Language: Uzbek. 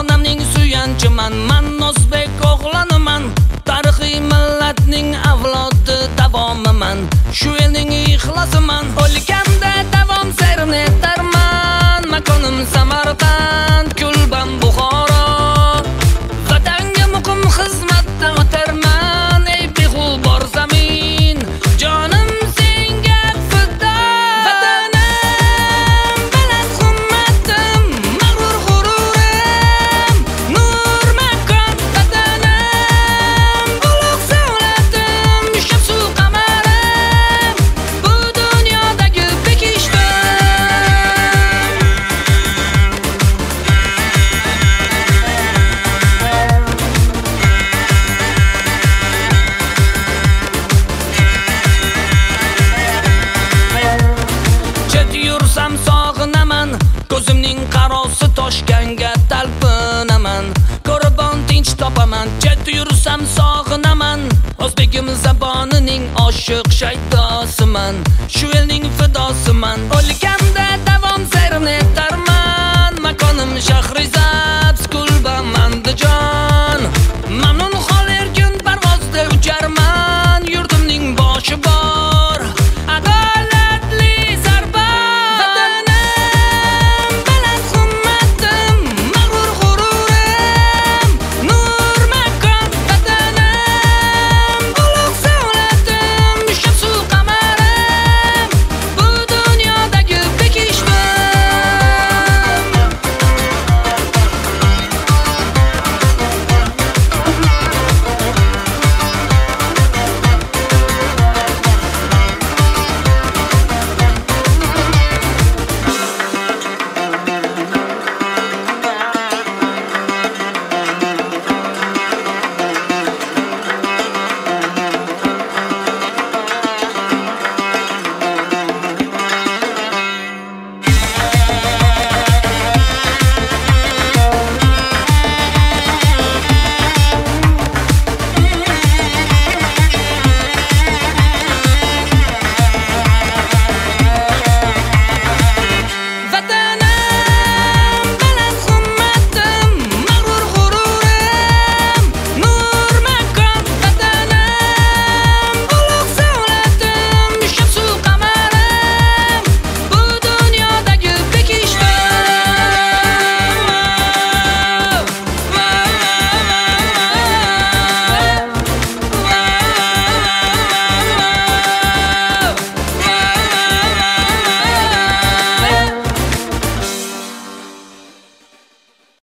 onamning suyanchiman, man o'zbek o'g'loniman, tarixiy millatning avlodi davomiman, shu elning ixlosiman, o'lganda davom sayrini etarman, makonim Samarqand, Kulban Buxoro, vatanga muqim xizmatda o'tarman, ey beg'ul bor zamin, jonim senga fido. Vatanim baland himmatim, mag'rur g'ururim, nur makon vatanim, ulug' savlatim, shamsu qamarim, bu dunyodagi bekishdim. Chet yursam sog'inaman, ko'zimning qarosi toshganga talpinaman, ko'ribon tinch topaman. Chet yursam sog'inaman, o'zbegim zabonining oshiq shaydosiman, shu elning